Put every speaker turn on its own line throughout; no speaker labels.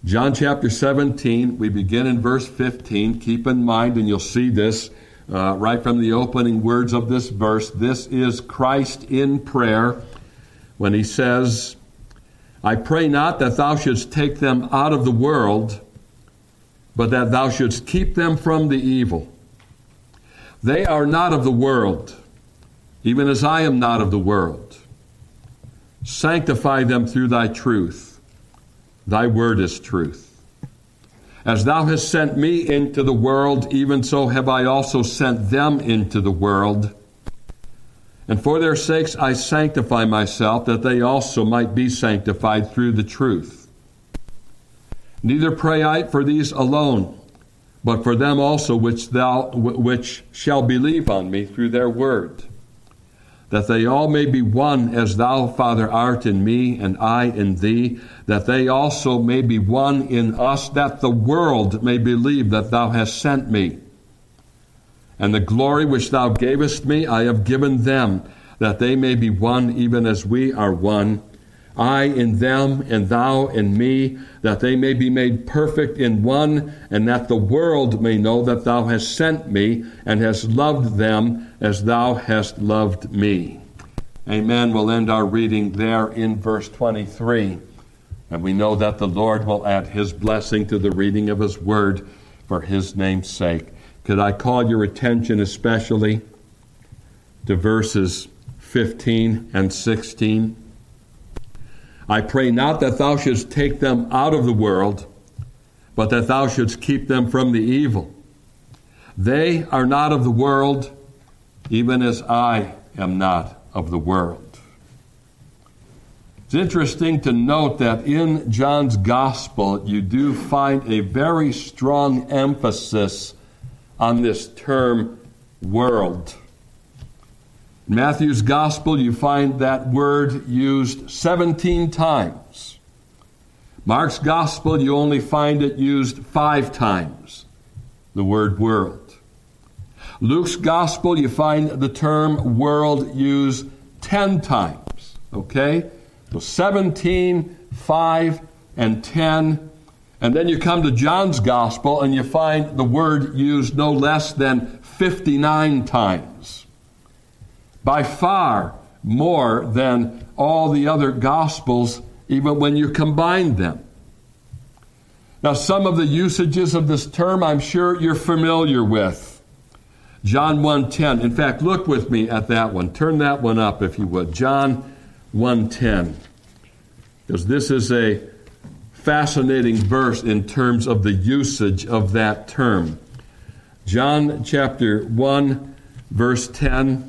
John chapter 17, we begin in verse 15. Keep in mind, and you'll see this right from the opening words of this verse, this is Christ in prayer when he says, I pray not that thou shouldst take them out of the world, but that thou shouldst keep them from the evil. They are not of the world, even as I am not of the world. Sanctify them through thy truth. Thy word is truth. As thou hast sent me into the world, even so have I also sent them into the world. And for their sakes I sanctify myself, that they also might be sanctified through the truth. Neither pray I for these alone, but for them also which shall believe on me through their word, that they all may be one as thou, Father, art in me, and I in thee, that they also may be one in us, that the world may believe that thou hast sent me. And the glory which thou gavest me I have given them, that they may be one even as we are one, I in them, and thou in me, that they may be made perfect in one, and that the world may know that thou hast sent me, and hast loved them as thou hast loved me. Amen. We'll end our reading there in verse 23. And we know that the Lord will add his blessing to the reading of his word for his name's sake. Could I call your attention especially to verses 15 and 16? I pray not that thou shouldst take them out of the world, but that thou shouldst keep them from the evil. They are not of the world, even as I am not of the world. It's interesting to note that in John's gospel, you do find a very strong emphasis on this term, world. In Matthew's gospel, you find that word used 17 times. Mark's gospel, you only find it used 5 times, the word world. Luke's gospel, you find the term world used 10 times. Okay? So 17, 5, and 10. And then you come to John's gospel and you find the word used no less than 59 times. By far more than all the other gospels, even when you combine them. Now, some of the usages of this term I'm sure you're familiar with. John 1:10. In fact, look with me at that one. Turn that one up if you would. John 1:10. Because this is a fascinating verse in terms of the usage of that term. John chapter 1, verse 10.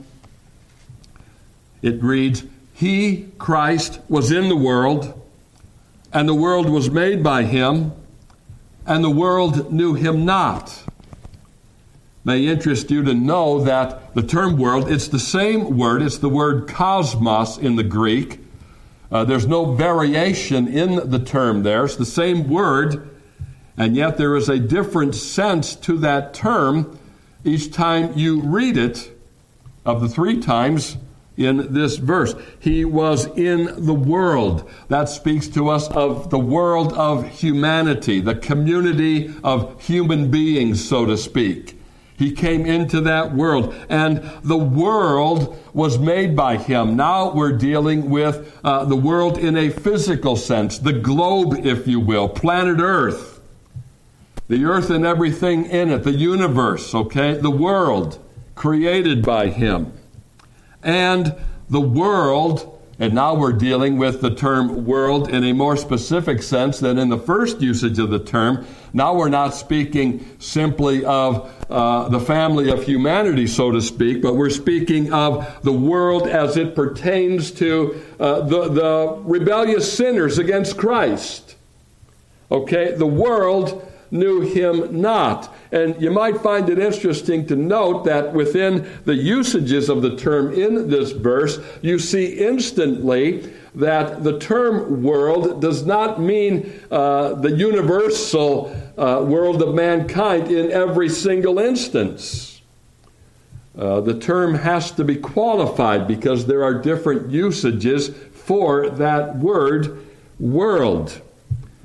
It reads, He, Christ, was in the world, and the world was made by him, and the world knew him not. May interest you to know that the term world, it's the same word, it's the word cosmos in the Greek. There's no variation in the term there. It's the same word, and yet there is a different sense to that term each time you read it, of the 3 times in this verse. He was in the world. That speaks to us of the world of humanity, the community of human beings, so to speak. He came into that world, and the world was made by him. Now we're dealing with the world in a physical sense, the globe, if you will, planet Earth. The earth and everything in it, the universe, okay? The world created by him. And the world, and now we're dealing with the term world in a more specific sense than in the first usage of the term. Now we're not speaking simply of the family of humanity, so to speak, but we're speaking of the world as it pertains to the rebellious sinners against Christ. Okay, the world knew him not. And you might find it interesting to note that within the usages of the term in this verse, you see instantly that the term world does not mean the universal world of mankind in every single instance. The term has to be qualified because there are different usages for that word, world.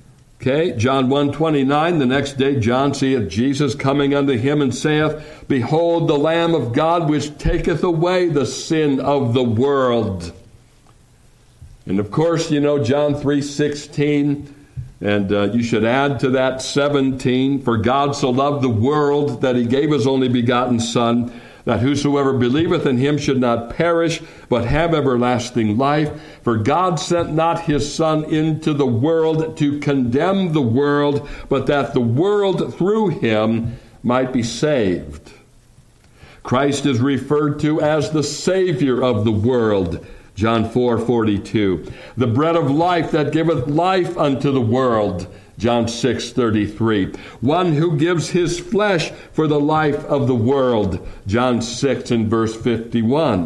Okay, John 1:29, the next day John seeth Jesus coming unto him, and saith, Behold the Lamb of God, which taketh away the sin of the world. And of course, you know, John 3:16, and you should add to that 17, For God so loved the world that he gave his only begotten Son, that whosoever believeth in him should not perish, but have everlasting life. For God sent not his Son into the world to condemn the world, but that the world through him might be saved. Christ is referred to as the Savior of the world, John 4:42. The bread of life that giveth life unto the world, John 6:33. One who gives his flesh for the life of the world, John 6 and verse 51.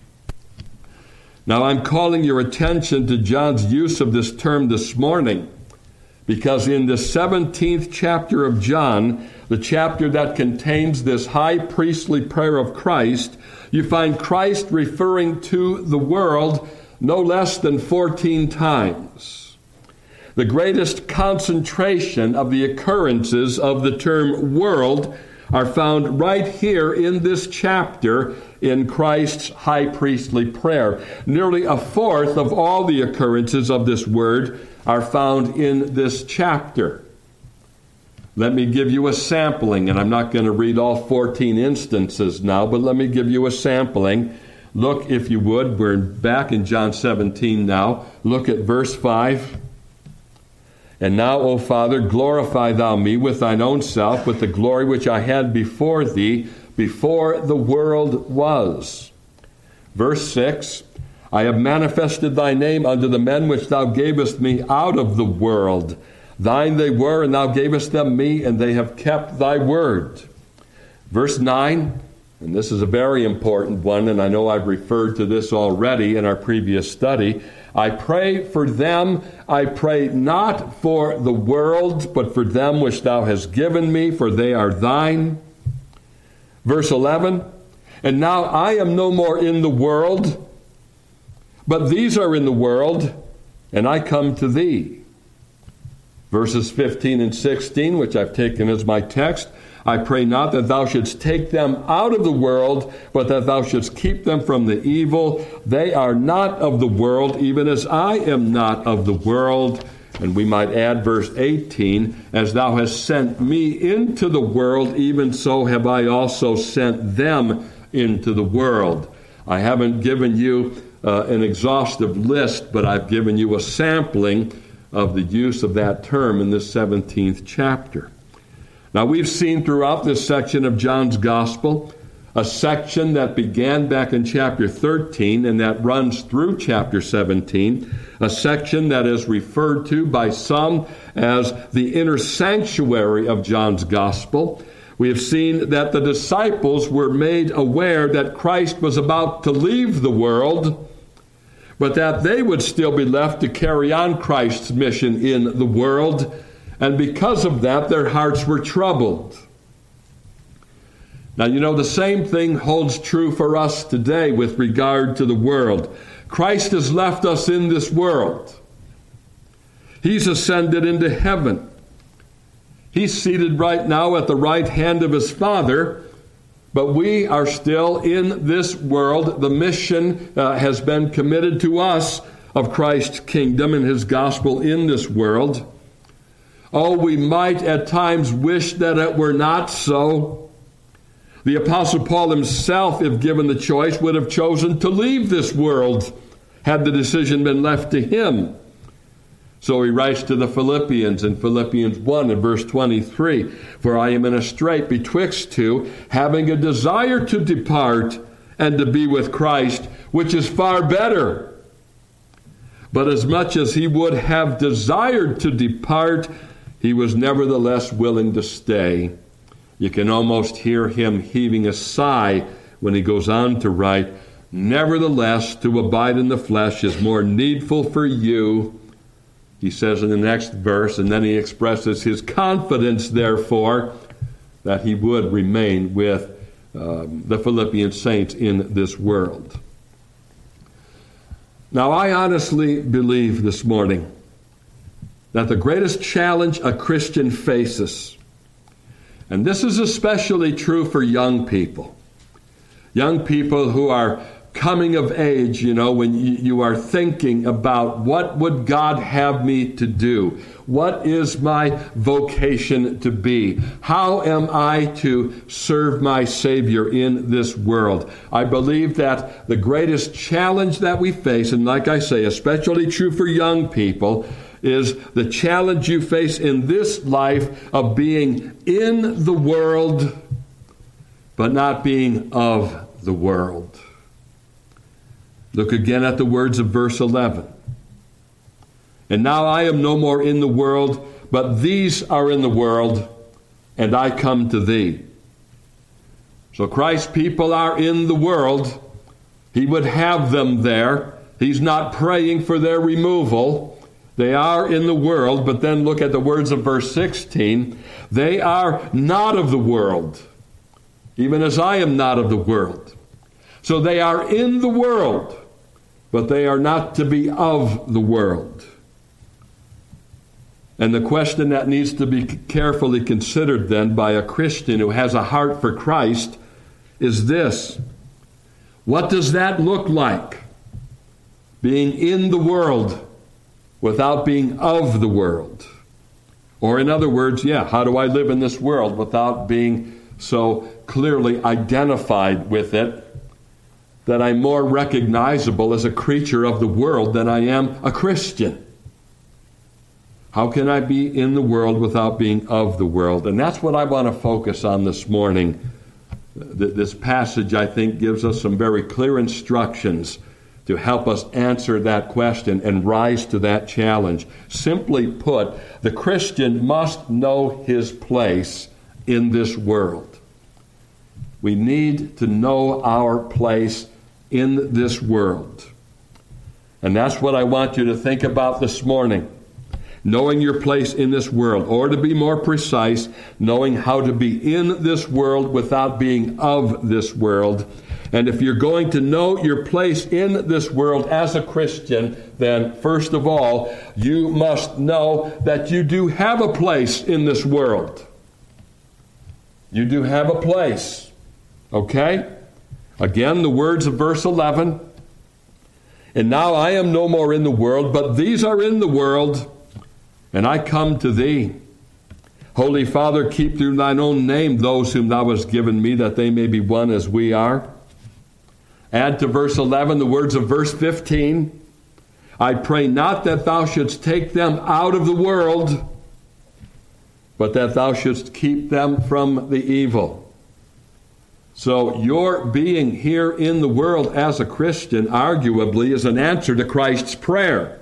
Now I'm calling your attention to John's use of this term this morning, because in the 17th chapter of John, the chapter that contains this high priestly prayer of Christ, you find Christ referring to the world no less than 14 times. The greatest concentration of the occurrences of the term world are found right here in this chapter in Christ's high priestly prayer. Nearly a fourth of all the occurrences of this word are found in this chapter. Let me give you a sampling, and I'm not going to read all 14 instances now, but let me give you a sampling. Look, if you would, we're back in John 17 now. Look at verse 5. And now, O Father, glorify thou me with thine own self, with the glory which I had before thee, before the world was. Verse 6, I have manifested thy name unto the men which thou gavest me out of the world. Thine they were, and thou gavest them me, and they have kept thy word. Verse 9, and this is a very important one, and I know I've referred to this already in our previous study. I pray for them. I pray not for the world, but for them which thou hast given me, for they are thine. Verse 11, and now I am no more in the world, but these are in the world, and I come to thee. Verses 15 and 16, which I've taken as my text, I pray not that thou shouldst take them out of the world, but that thou shouldst keep them from the evil. They are not of the world, even as I am not of the world. And we might add verse 18, as thou hast sent me into the world, even so have I also sent them into the world. I haven't given you an exhaustive list, but I've given you a sampling of the use of that term in this 17th chapter. Now, we've seen throughout this section of John's Gospel, a section that began back in chapter 13 and that runs through chapter 17, a section that is referred to by some as the inner sanctuary of John's Gospel. We have seen that the disciples were made aware that Christ was about to leave the world, but that they would still be left to carry on Christ's mission in the world. And because of that, their hearts were troubled. Now, you know, the same thing holds true for us today with regard to the world. Christ has left us in this world. He's ascended into heaven. He's seated right now at the right hand of his Father, but we are still in this world. The mission has been committed to us of Christ's kingdom and his gospel in this world. Oh, we might at times wish that it were not so. The Apostle Paul himself, if given the choice, would have chosen to leave this world had the decision been left to him. So he writes to the Philippians in Philippians 1 and verse 23, For I am in a strait betwixt two, having a desire to depart and to be with Christ, which is far better. But as much as he would have desired to depart, he was nevertheless willing to stay. You can almost hear him heaving a sigh when he goes on to write, Nevertheless, to abide in the flesh is more needful for you, he says in the next verse, and then he expresses his confidence, therefore, that he would remain with the Philippian saints in this world. Now, I honestly believe this morning that the greatest challenge a Christian faces, and this is especially true for young people who are coming of age, when you are thinking about what would God have me to do? What is my vocation to be? How am I to serve my Savior in this world? I believe that the greatest challenge that we face, and like I say, especially true for young people, is the challenge you face in this life of being in the world, but not being of the world. Look again at the words of verse 11. And now I am no more in the world, but these are in the world, and I come to thee. So Christ's people are in the world. He would have them there. He's not praying for their removal. They are in the world, but then look at the words of verse 16. They are not of the world, even as I am not of the world. So they are in the world, but they are not to be of the world. And the question that needs to be carefully considered then by a Christian who has a heart for Christ is this: what does that look like? Being in the world without being of the world. Or in other words, how do I live in this world without being so clearly identified with it that I'm more recognizable as a creature of the world than I am a Christian? How can I be in the world without being of the world? And that's what I want to focus on this morning. This passage, I think, gives us some very clear instructions to help us answer that question and rise to that challenge. Simply put, the Christian must know his place in this world. We need to know our place in this world. And that's what I want you to think about this morning. Knowing your place in this world, or to be more precise, knowing how to be in this world without being of this world. And if you're going to know your place in this world as a Christian, then first of all, you must know that you do have a place in this world. You do have a place. Okay? Again, the words of verse 11. And now I am no more in the world, but these are in the world, and I come to thee. Holy Father, keep through thine own name those whom thou hast given me, that they may be one as we are. Add to verse 11 the words of verse 15. I pray not that thou shouldst take them out of the world, but that thou shouldst keep them from the evil. So your being here in the world as a Christian arguably is an answer to Christ's prayer.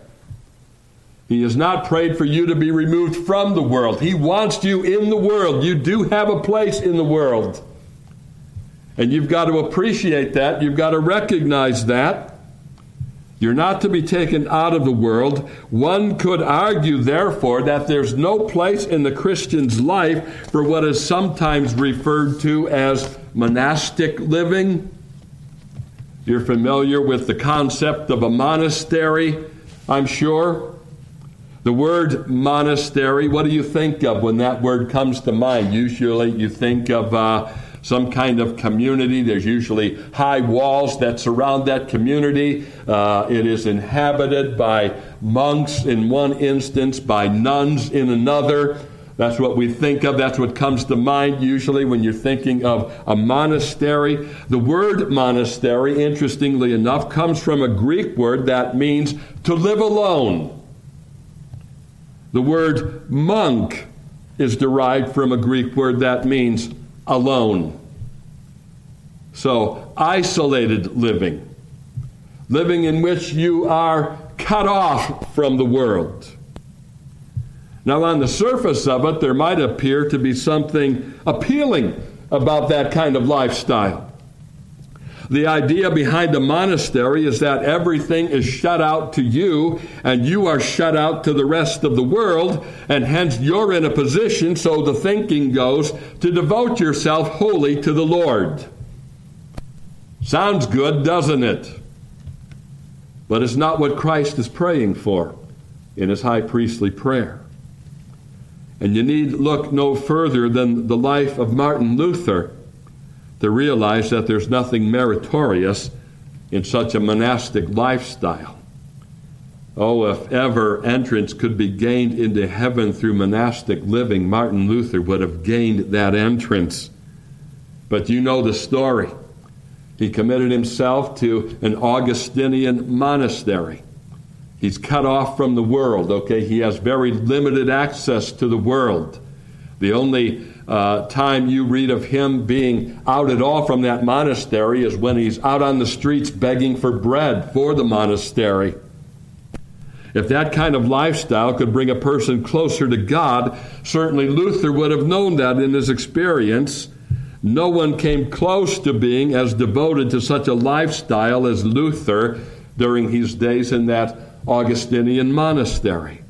He has not prayed for you to be removed from the world. He wants you in the world. You do have a place in the world. And you've got to appreciate that. You've got to recognize that. You're not to be taken out of the world. One could argue, therefore, that there's no place in the Christian's life for what is sometimes referred to as monastic living. You're familiar with the concept of a monastery, I'm sure. The word monastery, what do you think of when that word comes to mind? Usually you think of some kind of community. There's usually high walls that surround that community. It is inhabited by monks in one instance, by nuns in another. That's what we think of. That's what comes to mind usually when you're thinking of a monastery. The word monastery, interestingly enough, comes from a Greek word that means to live alone. The word monk is derived from a Greek word that means alone. So, isolated living. Living in which you are cut off from the world. Now, on the surface of it, there might appear to be something appealing about that kind of lifestyle. The idea behind a monastery is that everything is shut out to you, and you are shut out to the rest of the world, and hence you're in a position, so the thinking goes, to devote yourself wholly to the Lord. Sounds good, doesn't it? But it's not what Christ is praying for. in his high priestly prayer. And you need look no further than the life of Martin Luther to realize that there's nothing meritorious in such a monastic lifestyle. Oh, if ever entrance could be gained into heaven through monastic living, Martin Luther would have gained that entrance. But you know the story. He committed himself to an Augustinian monastery. He's cut off from the world, okay? He has very limited access to the world. The only time you read of him being out at all from that monastery is when he's out on the streets begging for bread for the monastery. If that kind of lifestyle could bring a person closer to God, certainly Luther would have known that in his experience. No one came close to being as devoted to such a lifestyle as Luther during his days in that Augustinian monastery.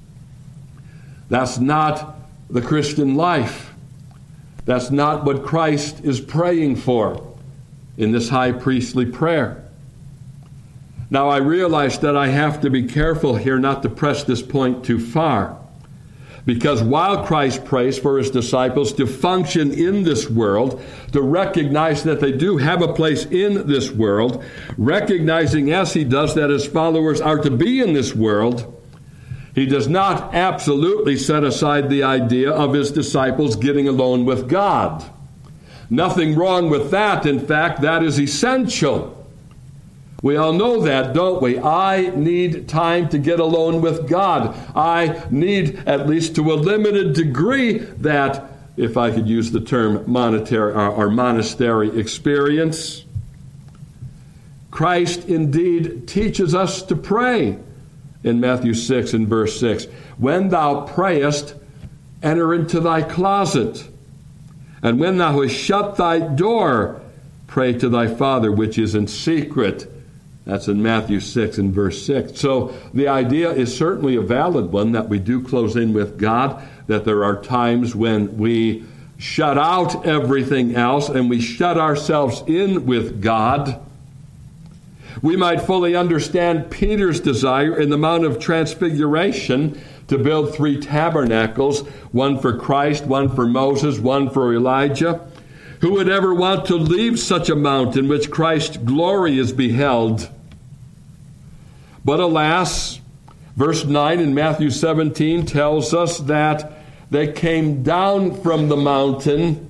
That's not the Christian life. That's not what Christ is praying for in this high priestly prayer. Now, I realize that I have to be careful here not to press this point too far, because while Christ prays for his disciples to function in this world, to recognize that they do have a place in this world, recognizing as he does that his followers are to be in this world, he does not absolutely set aside the idea of his disciples getting alone with God. Nothing wrong with that. In fact, that is essential. We all know that, don't we? I need time to get alone with God. I need, at least to a limited degree, that, if I could use the term monetary or monastery experience. Christ indeed teaches us to pray in Matthew 6 and verse 6. When thou prayest, enter into thy closet. And when thou hast shut thy door, pray to thy Father which is in secret. That's in Matthew 6 and verse 6. So the idea is certainly a valid one, that we do close in with God, that there are times when we shut out everything else and we shut ourselves in with God. We might fully understand Peter's desire in the Mount of Transfiguration to build 3 tabernacles, one for Christ, one for Moses, one for Elijah. Who would ever want to leave such a mount in which Christ's glory is beheld? But alas, verse 9 in Matthew 17 tells us that they came down from the mountain.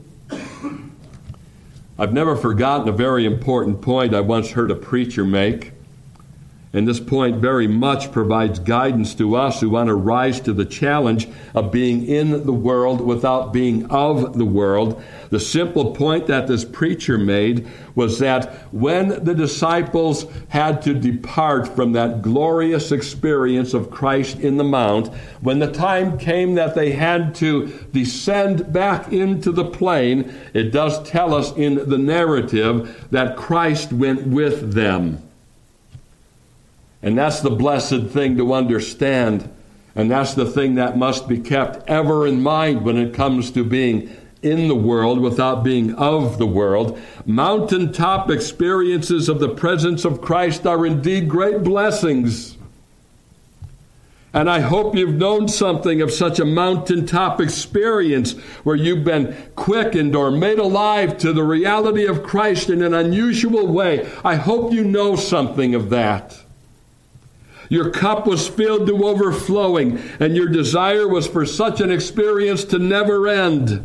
I've never forgotten a very important point I once heard a preacher make. And this point very much provides guidance to us who want to rise to the challenge of being in the world without being of the world. The simple point that this preacher made was that when the disciples had to depart from that glorious experience of Christ in the Mount, when the time came that they had to descend back into the plain, it does tell us in the narrative that Christ went with them. And that's the blessed thing to understand. And that's the thing that must be kept ever in mind when it comes to being in the world without being of the world. Mountaintop experiences of the presence of Christ are indeed great blessings. And I hope you've known something of such a mountaintop experience where you've been quickened or made alive to the reality of Christ in an unusual way. I hope you know something of that. Your cup was filled to overflowing, and your desire was for such an experience to never end.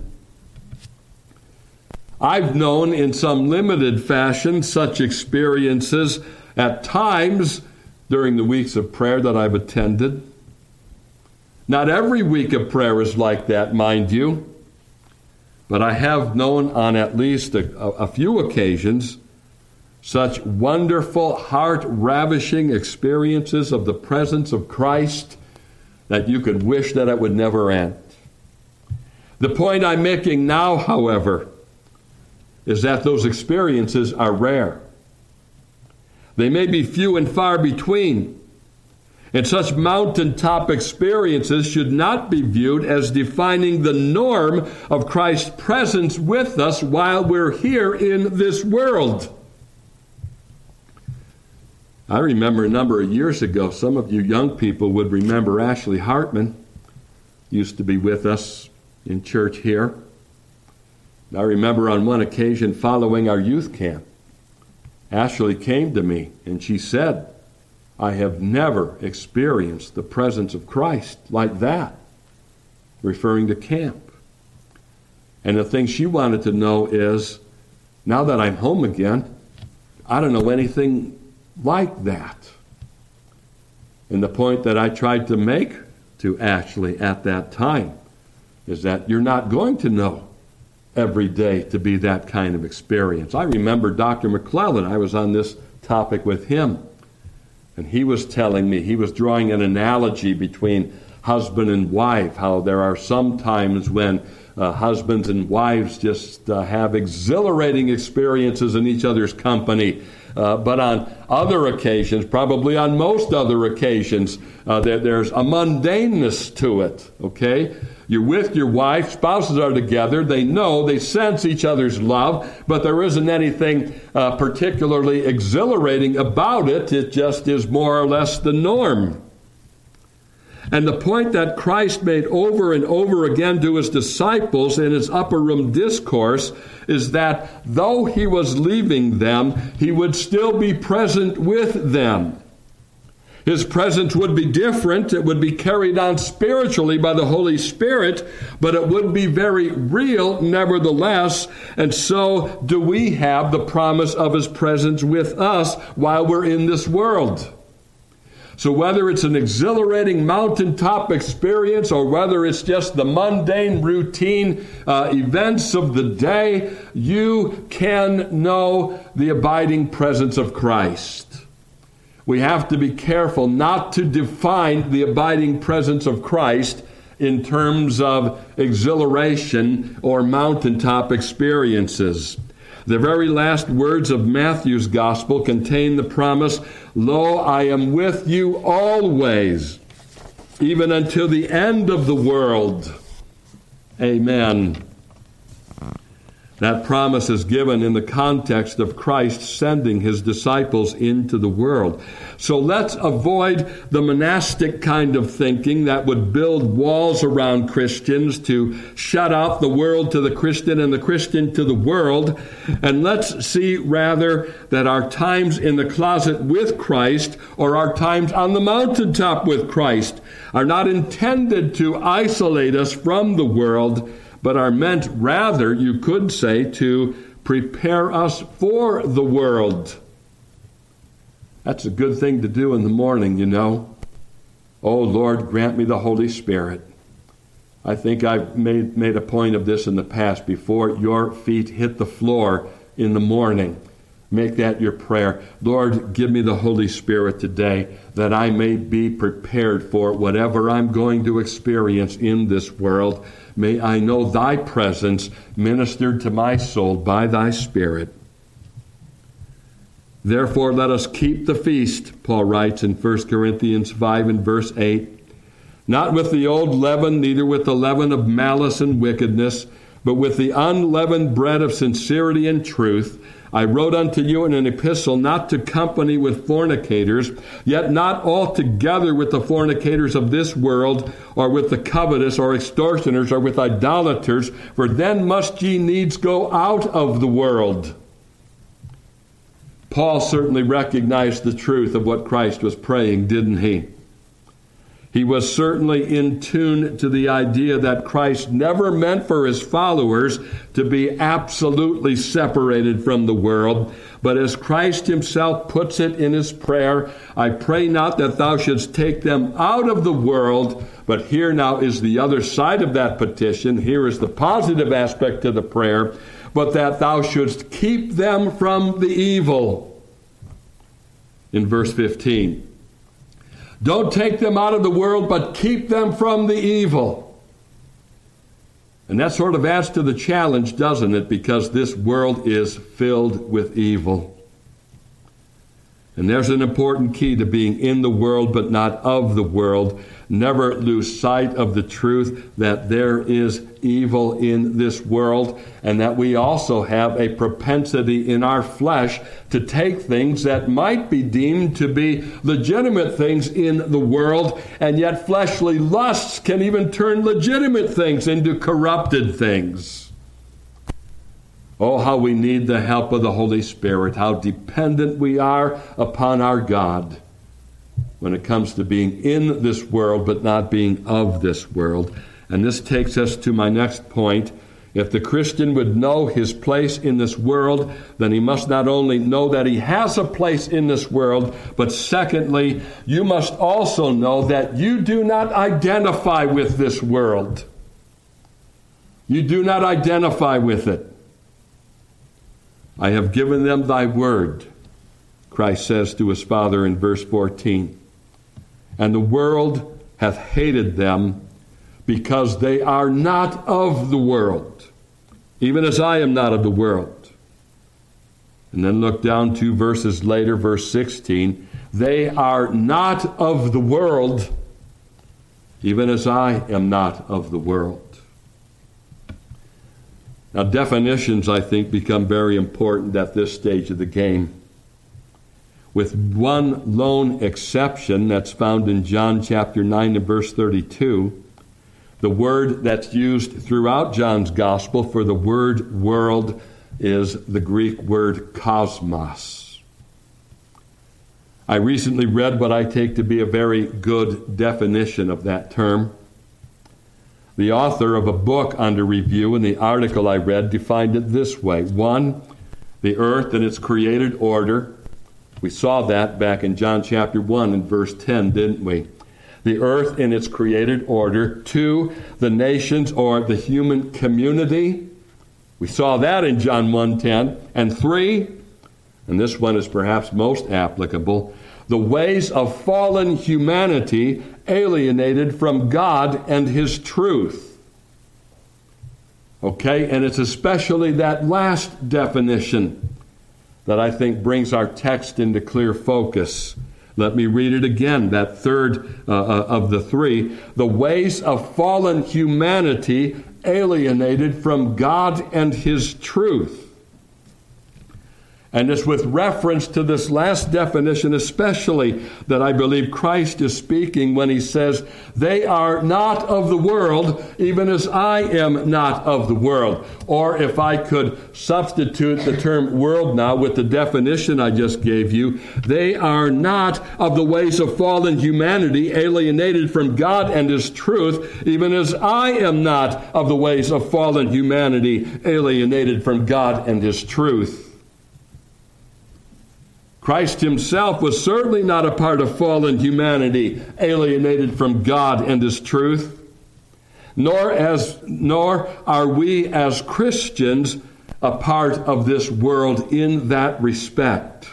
I've known in some limited fashion such experiences at times during the weeks of prayer that I've attended. Not every week of prayer is like that, mind you, but I have known on at least a few occasions such wonderful, heart-ravishing experiences of the presence of Christ that you could wish that it would never end. The point I'm making now, however, is that those experiences are rare. They may be few and far between, and such mountaintop experiences should not be viewed as defining the norm of Christ's presence with us while we're here in this world. I remember a number of years ago, some of you young people would remember Ashley Hartman, used to be with us in church here. I remember on one occasion following our youth camp, Ashley came to me and she said, I have never experienced the presence of Christ like that, referring to camp. And the thing she wanted to know is, now that I'm home again, I don't know anything like that. And the point that I tried to make to Ashley at that time is that you're not going to know every day to be that kind of experience. I remember Dr. McClellan, I was on this topic with him, and he was telling me, he was drawing an analogy between husband and wife, how there are some times when husbands and wives just have exhilarating experiences in each other's company. But on other occasions, probably on most other occasions, there's a mundaneness to it, okay? You're with your wife, spouses are together, they know, they sense each other's love, but there isn't anything particularly exhilarating about it. It just is more or less the norm. And the point that Christ made over and over again to his disciples in his upper room discourse is that though he was leaving them, he would still be present with them. His presence would be different. It would be carried on spiritually by the Holy Spirit, but it would be very real nevertheless. And so do we have the promise of his presence with us while we're in this world. So whether it's an exhilarating mountaintop experience or whether it's just the mundane routine events of the day, you can know the abiding presence of Christ. We have to be careful not to define the abiding presence of Christ in terms of exhilaration or mountaintop experiences. The very last words of Matthew's gospel contain the promise, "Lo, I am with you always, even until the end of the world." Amen. That promise is given in the context of Christ sending his disciples into the world. So let's avoid the monastic kind of thinking that would build walls around Christians to shut out the world to the Christian and the Christian to the world. And let's see rather that our times in the closet with Christ or our times on the mountaintop with Christ are not intended to isolate us from the world, but are meant rather, you could say, to prepare us for the world. That's a good thing to do in the morning, you know. Oh, Lord, grant me the Holy Spirit. I think I've made a point of this in the past. Before your feet hit the floor in the morning, make that your prayer. Lord, give me the Holy Spirit today that I may be prepared for whatever I'm going to experience in this world. May I know thy presence ministered to my soul by thy Spirit. Therefore, let us keep the feast, Paul writes in 1 Corinthians 5 and verse 8, not with the old leaven, neither with the leaven of malice and wickedness, but with the unleavened bread of sincerity and truth. I wrote unto you in an epistle not to company with fornicators, yet not altogether with the fornicators of this world, or with the covetous, or extortioners, or with idolaters, for then must ye needs go out of the world. Paul certainly recognized the truth of what Christ was praying, didn't he? He was certainly in tune to the idea that Christ never meant for his followers to be absolutely separated from the world. But as Christ himself puts it in his prayer, I pray not that thou shouldst take them out of the world. But here now is the other side of that petition. Here is the positive aspect to the prayer. But that thou shouldst keep them from the evil. In verse 15. Don't take them out of the world, but keep them from the evil. And that sort of adds to the challenge, doesn't it? Because this world is filled with evil. And there's an important key to being in the world but not of the world. Never lose sight of the truth that there is evil in this world, and that we also have a propensity in our flesh to take things that might be deemed to be legitimate things in the world, and yet fleshly lusts can even turn legitimate things into corrupted things. Oh, how we need the help of the Holy Spirit, how dependent we are upon our God when it comes to being in this world but not being of this world. And this takes us to my next point. If the Christian would know his place in this world, then he must not only know that he has a place in this world, but secondly, you must also know that you do not identify with this world. You do not identify with it. I have given them thy word, Christ says to his Father in verse 14. And the world hath hated them, because they are not of the world, even as I am not of the world. And then look down 2 verses later, verse 16. They are not of the world, even as I am not of the world. Now, definitions, I think, become very important at this stage of the game. With one lone exception that's found in John chapter 9 and verse 32, the word that's used throughout John's gospel for the word world is the Greek word cosmos. I recently read what I take to be a very good definition of that term. The author of a book under review in the article I read defined it this way. 1, the earth and its created order. We saw that back in John chapter 1 and verse 10, didn't we? The earth in its created order. 2, the nations or the human community. We saw that in John 1:10. And 3, and this one is perhaps most applicable, the ways of fallen humanity alienated from God and his truth. Okay, and it's especially that last definition that I think brings our text into clear focus. Let me read it again, that third of the 3. The ways of fallen humanity alienated from God and his truth. And it's with reference to this last definition especially that I believe Christ is speaking when he says, they are not of the world, even as I am not of the world. Or if I could substitute the term world now with the definition I just gave you, they are not of the ways of fallen humanity, alienated from God and his truth, even as I am not of the ways of fallen humanity, alienated from God and his truth. Christ himself was certainly not a part of fallen humanity, alienated from God and his truth, nor are we as Christians a part of this world in that respect.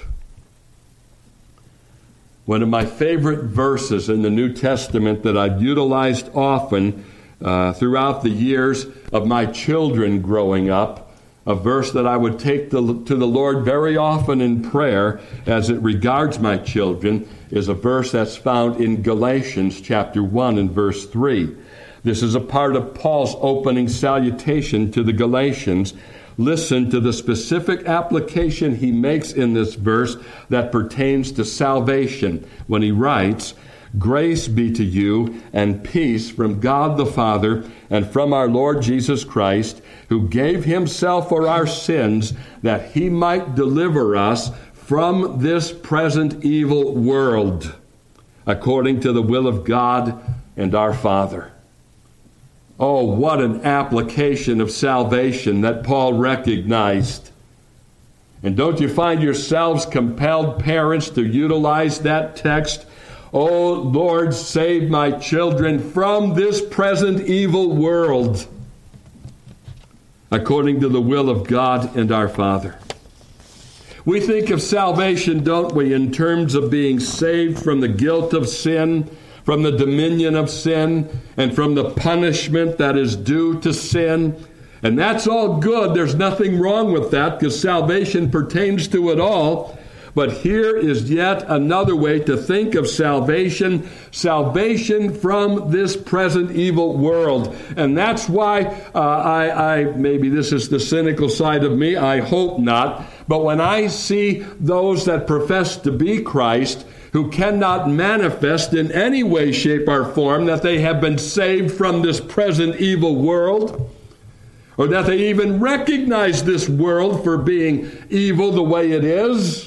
One of my favorite verses in the New Testament that I've utilized often throughout the years of my children growing up, a verse that I would take to the Lord very often in prayer as it regards my children, is a verse that's found in Galatians chapter 1 and verse 3. This is a part of Paul's opening salutation to the Galatians. Listen to the specific application he makes in this verse that pertains to salvation when he writes, "Grace be to you and peace from God the Father and from our Lord Jesus Christ, who gave himself for our sins that he might deliver us from this present evil world, according to the will of God and our Father." Oh, what an application of salvation that Paul recognized. And don't you find yourselves compelled, parents, to utilize that text? Oh, Lord, save my children from this present evil world, according to the will of God and our Father. We think of salvation, don't we, in terms of being saved from the guilt of sin, from the dominion of sin, and from the punishment that is due to sin. And that's all good. There's nothing wrong with that, because salvation pertains to it all. But here is yet another way to think of salvation, salvation from this present evil world. And that's why maybe this is the cynical side of me, I hope not, but when I see those that profess to be Christ, who cannot manifest in any way, shape, or form that they have been saved from this present evil world, or that they even recognize this world for being evil the way it is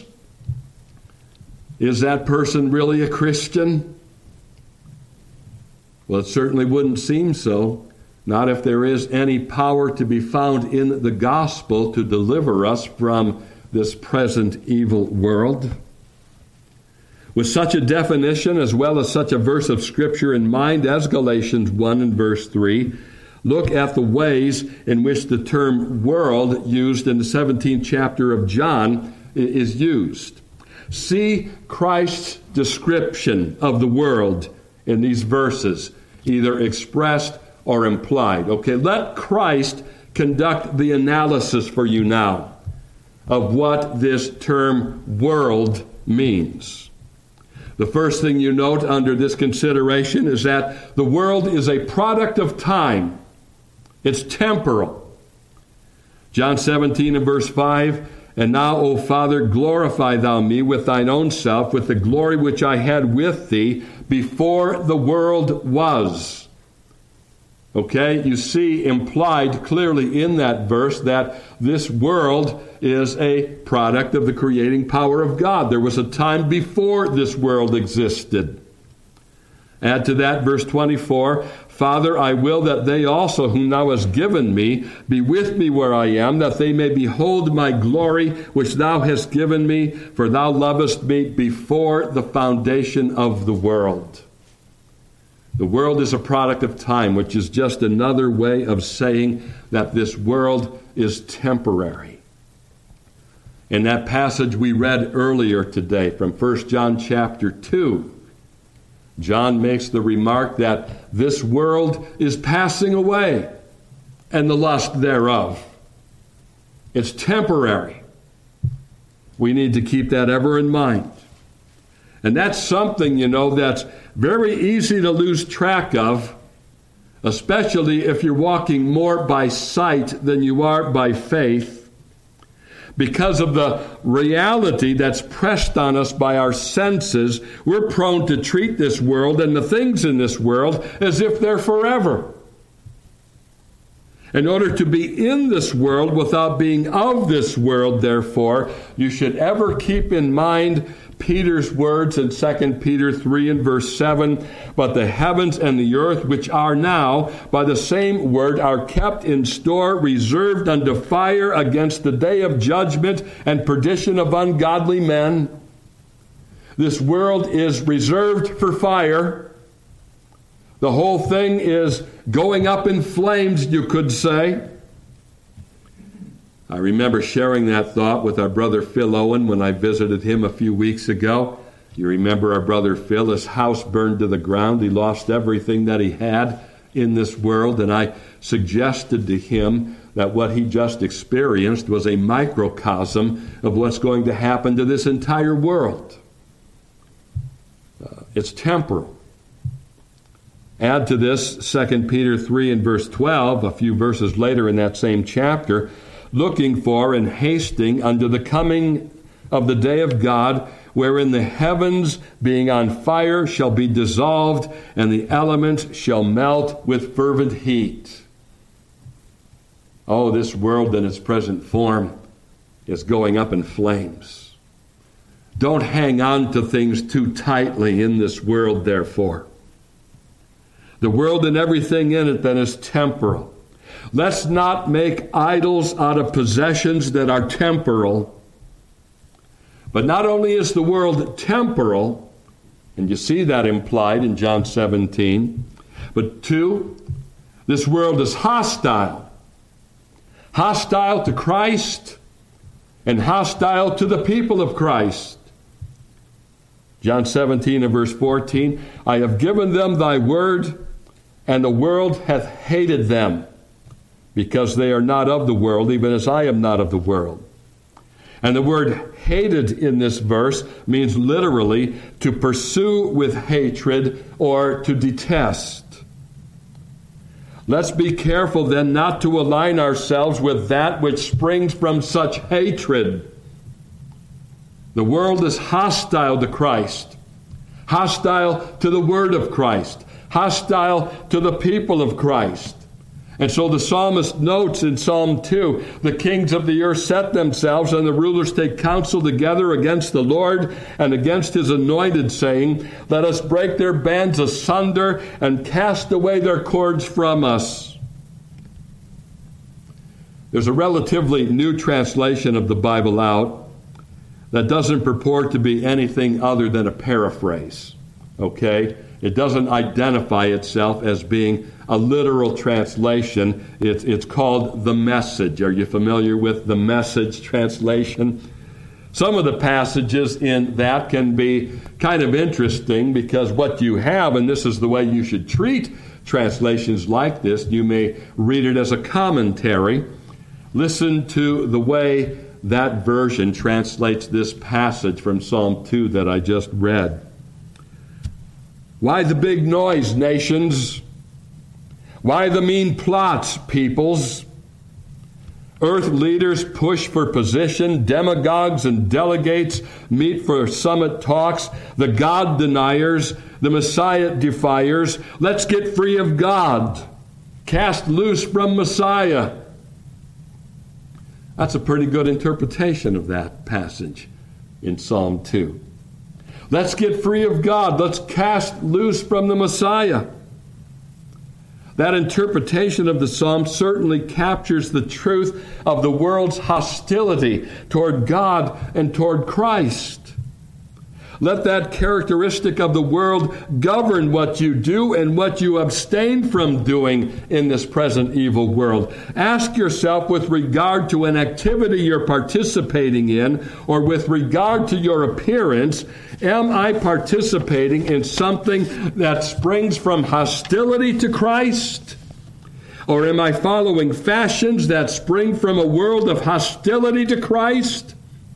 that person really a Christian? Well, it certainly wouldn't seem so, not if there is any power to be found in the gospel to deliver us from this present evil world. With such a definition, as well as such a verse of Scripture in mind as Galatians 1 and verse 3, look at the ways in which the term world used in the 17th chapter of John is used. See Christ's description of the world in these verses, either expressed or implied. Okay, let Christ conduct the analysis for you now of what this term world means. The first thing you note under this consideration is that the world is a product of time. It's temporal. John 17 and verse 5, "And now, O Father, glorify thou me with thine own self, with the glory which I had with thee before the world was." Okay, you see implied clearly in that verse that this world is a product of the creating power of God. There was a time before this world existed. Add to that verse 24, "Father, I will that they also whom thou hast given me be with me where I am, that they may behold my glory which thou hast given me, for thou lovest me before the foundation of the world." The world is a product of time, which is just another way of saying that this world is temporary. In that passage we read earlier today from 1 John chapter 2, John makes the remark that this world is passing away and the lust thereof. It's temporary. We need to keep that ever in mind. And that's something, that's very easy to lose track of, especially if you're walking more by sight than you are by faith, because of the reality that's pressed on us by our senses. We're prone to treat this world and the things in this world as if they're forever. In order to be in this world without being of this world, therefore, you should ever keep in mind Peter's words in 2 Peter 3 and verse 7, "But the heavens and the earth, which are now, by the same word, are kept in store, reserved unto fire against the day of judgment and perdition of ungodly men." This world is reserved for fire. The whole thing is going up in flames, you could say. I remember sharing that thought with our brother Phil Owen when I visited him a few weeks ago. You remember our brother Phil, his house burned to the ground. He lost everything that he had in this world, and I suggested to him that what he just experienced was a microcosm of what's going to happen to this entire world. It's temporal. Add to this 2 Peter 3 and verse 12, a few verses later in that same chapter, "Looking for and hasting unto the coming of the day of God, wherein the heavens being on fire shall be dissolved, and the elements shall melt with fervent heat." Oh, this world in its present form is going up in flames. Don't hang on to things too tightly in this world, therefore. The world and everything in it then is temporal. Let's not make idols out of possessions that are temporal. But not only is the world temporal, and you see that implied in John 17, but 2, this world is hostile. Hostile to Christ and hostile to the people of Christ. John 17 and verse 14, "I have given them thy word, and the world hath hated them, because they are not of the world, even as I am not of the world. And the word hated in this verse means literally to pursue with hatred or to detest. Let's be careful then not to align ourselves with that which springs from such hatred. The world is hostile to Christ, hostile to the word of Christ, hostile to the people of Christ. And so the psalmist notes in Psalm 2, the kings of the earth set themselves, and the rulers take counsel together against the Lord and against his anointed, saying, let us break their bands asunder and cast away their cords from us. There's a relatively new translation of the Bible out that doesn't purport to be anything other than a paraphrase. Okay? It doesn't identify itself as being a literal translation. It's called The Message. Are you familiar with the Message translation? Some of the passages in that can be kind of interesting because what you have, and this is the way you should treat translations like this, you may read it as a commentary. Listen to the way that version translates this passage from Psalm 2 that I just read. Why the big noise, nations? Why the mean plots, peoples? Earth leaders push for position. Demagogues and delegates meet for summit talks. The God deniers, the Messiah defiers. Let's get free of God. Cast loose from Messiah. That's a pretty good interpretation of that passage in Psalm 2. Let's get free of God. Let's cast loose from the Messiah. That interpretation of the psalm certainly captures the truth of the world's hostility toward God and toward Christ. Let that characteristic of the world govern what you do and what you abstain from doing in this present evil world. Ask yourself with regard to an activity you're participating in or with regard to your appearance, am I participating in something that springs from hostility to Christ? Or am I following fashions that spring from a world of hostility to Christ?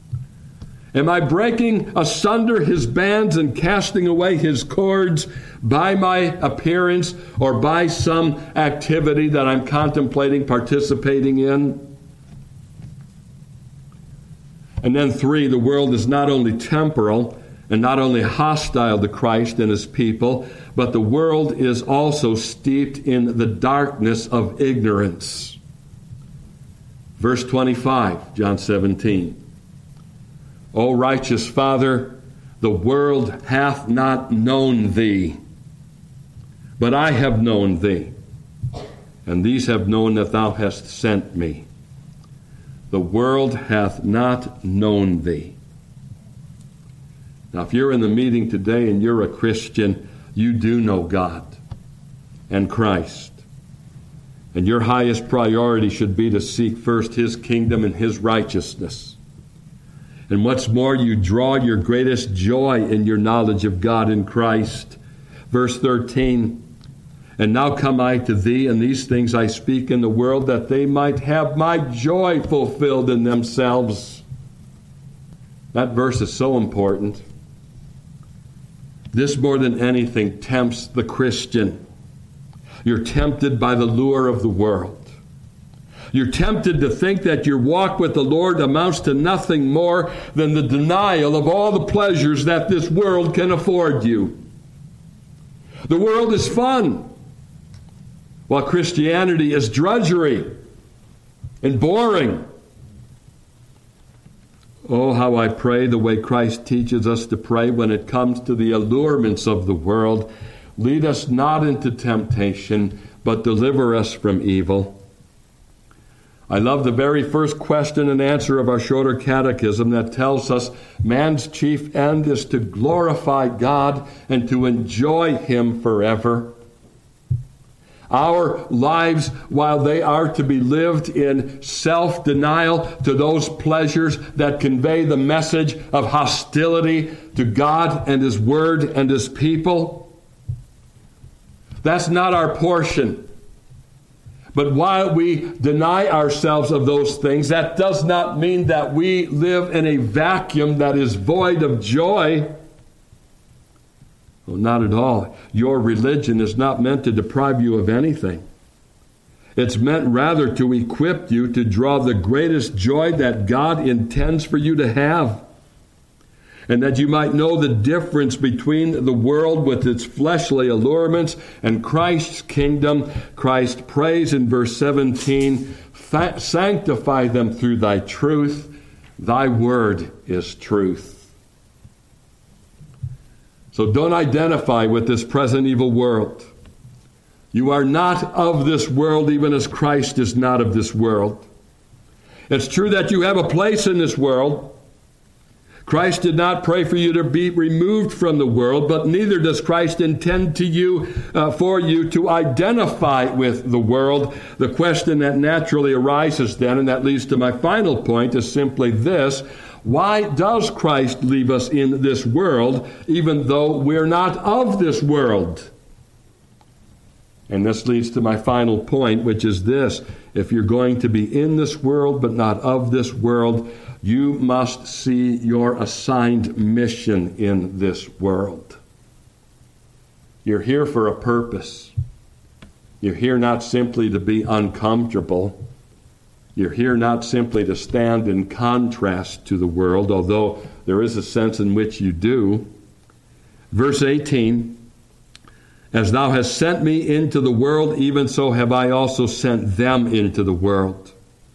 Am I breaking asunder his bands and casting away his cords by my appearance or by some activity that I'm contemplating participating in? And then 3, the world is not only temporal and not only hostile to Christ and his people, but the world is also steeped in the darkness of ignorance. Verse 25, John 17. O righteous Father, the world hath not known thee, but I have known thee, and these have known that thou hast sent me. The world hath not known thee. Now, if you're in the meeting today and you're a Christian, you do know God and Christ. And your highest priority should be to seek first his kingdom and his righteousness. And what's more, you draw your greatest joy in your knowledge of God in Christ. Verse 13, and now come I to thee, and these things I speak in the world, that they might have my joy fulfilled in themselves. That verse is so important. This more than anything tempts the Christian. You're tempted by the lure of the world. You're tempted to think that your walk with the Lord amounts to nothing more than the denial of all the pleasures that this world can afford you. The world is fun, while Christianity is drudgery and boring. Oh, how I pray the way Christ teaches us to pray when it comes to the allurements of the world. Lead us not into temptation, but deliver us from evil. I love the very first question and answer of our shorter catechism that tells us man's chief end is to glorify God and to enjoy him forever. Our lives, while they are to be lived in self-denial to those pleasures that convey the message of hostility to God and his word and his people, that's not our portion. But while we deny ourselves of those things, that does not mean that we live in a vacuum that is void of joy. Well, not at all. Your religion is not meant to deprive you of anything. It's meant rather to equip you to draw the greatest joy that God intends for you to have. And that you might know the difference between the world with its fleshly allurements and Christ's kingdom. Christ prays in verse 17, sanctify them through thy truth. Thy word is truth. So don't identify with this present evil world. You are not of this world, even as Christ is not of this world. It's true that you have a place in this world. Christ did not pray for you to be removed from the world, but neither does Christ intend for you to identify with the world. The question that naturally arises then, and that leads to my final point, is simply this: why does Christ leave us in this world, even though we're not of this world? And this leads to my final point, which is this: if you're going to be in this world but not of this world, you must see your assigned mission in this world. You're here for a purpose. You're here not simply to be uncomfortable. You're here not simply to stand in contrast to the world, although there is a sense in which you do. Verse 18, as thou hast sent me into the world, even so have I also sent them into the world.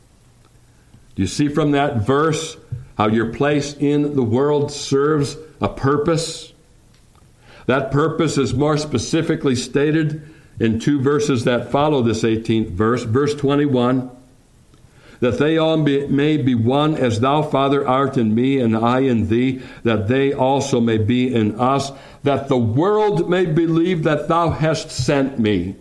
Do you see from that verse how your place in the world serves a purpose? That purpose is more specifically stated in two verses that follow this 18th verse. Verse 21, that they all may be one, as thou, Father, art in me, and I in thee, that they also may be in us, that the world may believe that thou hast sent me.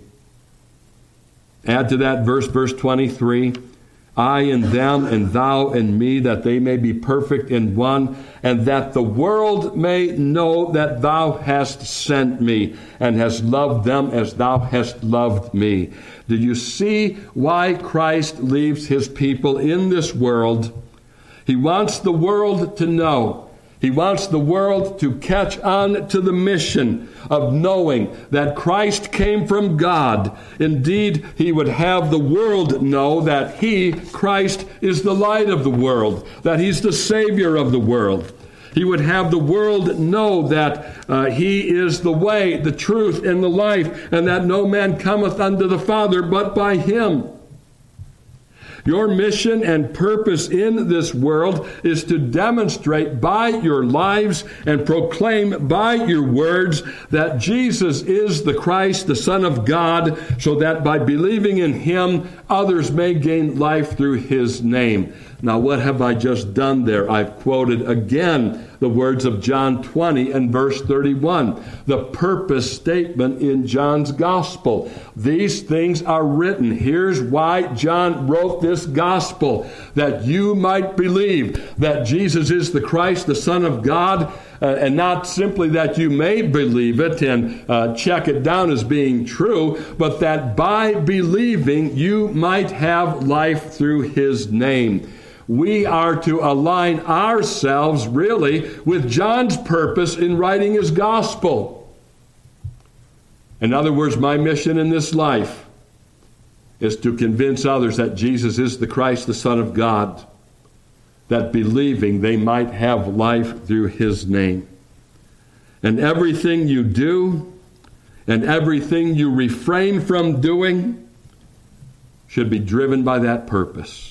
Add to that verse 23, I in them, and thou in me, that they may be perfect in one, and that the world may know that thou hast sent me, and hast loved them as thou hast loved me. Do you see why Christ leaves his people in this world? He wants the world to know. He wants the world to catch on to the mission of knowing that Christ came from God. Indeed, he would have the world know that he, Christ, is the light of the world, that he's the Savior of the world. He would have the world know that he is the way, the truth, and the life, and that no man cometh unto the Father but by him. Your mission and purpose in this world is to demonstrate by your lives and proclaim by your words that Jesus is the Christ, the Son of God, so that by believing in him, others may gain life through his name. Now, what have I just done there? I've quoted again the words of John 20 and verse 31, the purpose statement in John's gospel. These things are written. Here's why John wrote this gospel, that you might believe that Jesus is the Christ, the Son of God, and not simply that you may believe it and check it down as being true, but that by believing you might have life through his name. We are to align ourselves really with John's purpose in writing his gospel. In other words, my mission in this life is to convince others that Jesus is the Christ, the Son of God, that believing they might have life through his name. And everything you do and everything you refrain from doing should be driven by that purpose.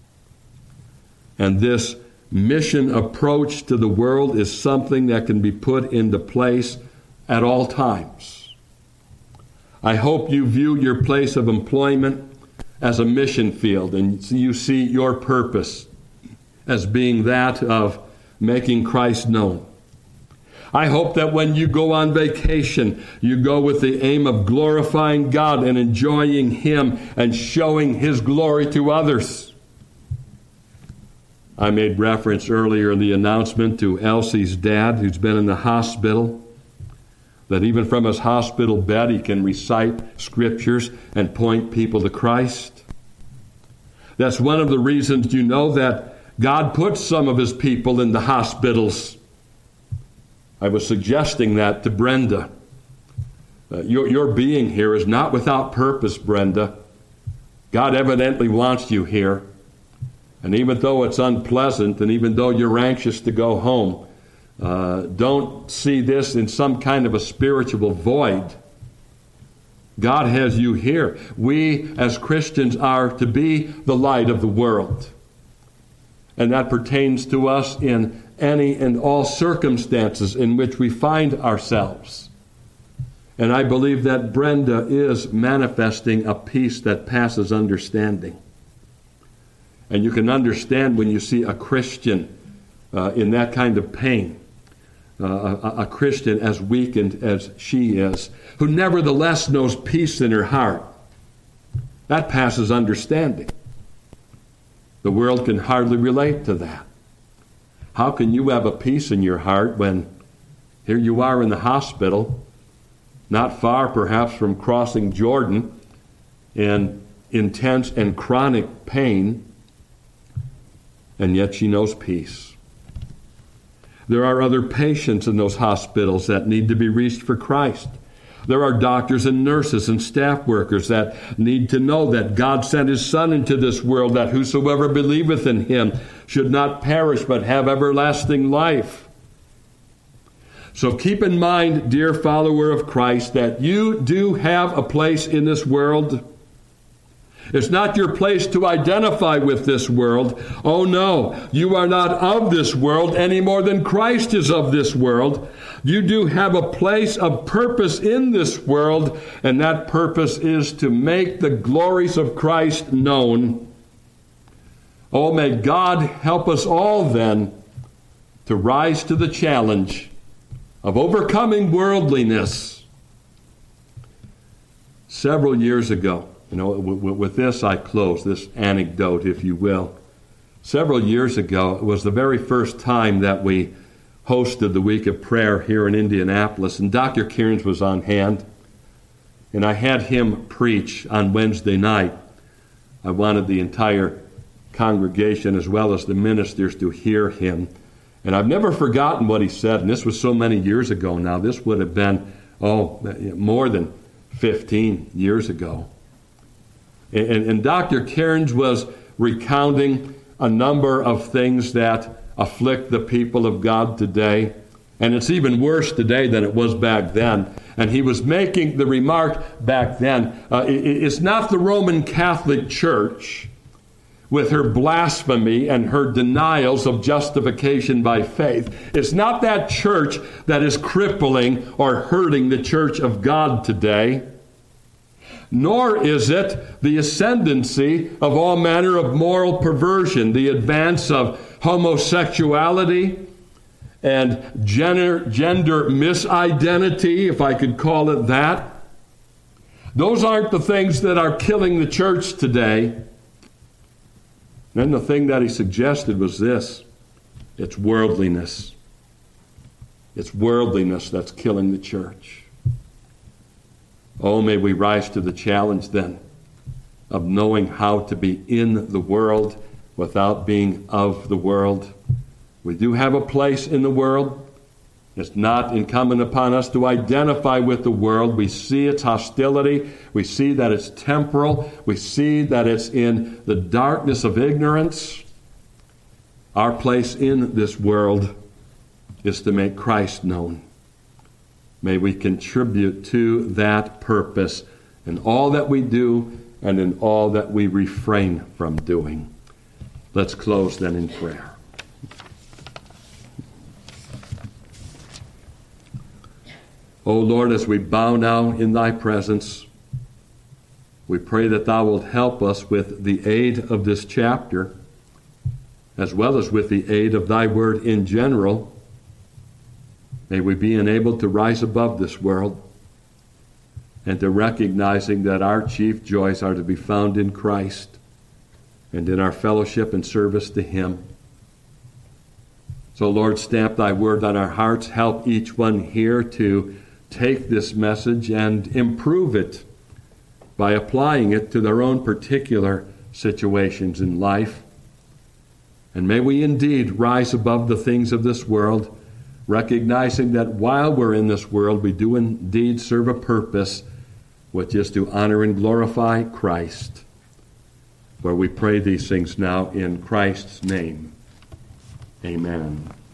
And this mission approach to the world is something that can be put into place at all times. I hope you view your place of employment as a mission field, and you see your purpose as being that of making Christ known. I hope that when you go on vacation, you go with the aim of glorifying God and enjoying him and showing his glory to others. I made reference earlier in the announcement to Elsie's dad, who's been in the hospital. that even from his hospital bed he can recite scriptures and point people to Christ. That's one of the reasons you know that God puts some of his people in the hospitals. I was suggesting that to Brenda. Your being here is not without purpose, Brenda. God evidently wants you here. And even though it's unpleasant, and even though you're anxious to go home, don't see this in some kind of a spiritual void. God has you here. We as Christians are to be the light of the world. And that pertains to us in any and all circumstances in which we find ourselves. And I believe that Brenda is manifesting a peace that passes understanding. And you can understand when you see a Christian in that kind of pain, a Christian as weakened as she is, who nevertheless knows peace in her heart. That passes understanding. The world can hardly relate to that. How can you have a peace in your heart when here you are in the hospital, not far perhaps from crossing Jordan, in intense and chronic pain, and yet she knows peace? There are other patients in those hospitals that need to be reached for Christ. There are doctors and nurses and staff workers that need to know that God sent his Son into this world, that whosoever believeth in him should not perish but have everlasting life. So keep in mind, dear follower of Christ, that you do have a place in this world. It's not your place to identify with this world. Oh no, you are not of this world any more than Christ is of this world. You do have a place of purpose in this world, and that purpose is to make the glories of Christ known. Oh, may God help us all then to rise to the challenge of overcoming worldliness. Several years ago, with this I close, this anecdote, if you will. Several years ago, it was the very first time that we hosted the Week of Prayer here in Indianapolis, and Dr. Cairns was on hand, and I had him preach on Wednesday night. I wanted the entire congregation as well as the ministers to hear him, and I've never forgotten what he said, and this was so many years ago now. This would have been, more than 15 years ago. And Dr. Cairns was recounting a number of things that afflict the people of God today. And it's even worse today than it was back then. And he was making the remark back then, it's not the Roman Catholic Church with her blasphemy and her denials of justification by faith. It's not that church that is crippling or hurting the church of God today. Nor is it the ascendancy of all manner of moral perversion, the advance of homosexuality and gender misidentity, if I could call it that. Those aren't the things that are killing the church today. Then the thing that he suggested was this: it's worldliness. It's worldliness that's killing the church. Oh, may we rise to the challenge then of knowing how to be in the world without being of the world. We do have a place in the world. It's not incumbent upon us to identify with the world. We see its hostility. We see that it's temporal. We see that it's in the darkness of ignorance. Our place in this world is to make Christ known. May we contribute to that purpose in all that we do and in all that we refrain from doing. Let's close then in prayer. O Lord, as we bow now in thy presence, we pray that thou wilt help us with the aid of this chapter, as well as with the aid of thy word in general. May we be enabled to rise above this world and to recognizing that our chief joys are to be found in Christ and in our fellowship and service to him. So, Lord, stamp thy word on our hearts. Help each one here to take this message and improve it by applying it to their own particular situations in life. And may we indeed rise above the things of this world, recognizing that while we're in this world, we do indeed serve a purpose, which is to honor and glorify Christ. For we pray these things now in Christ's name. Amen.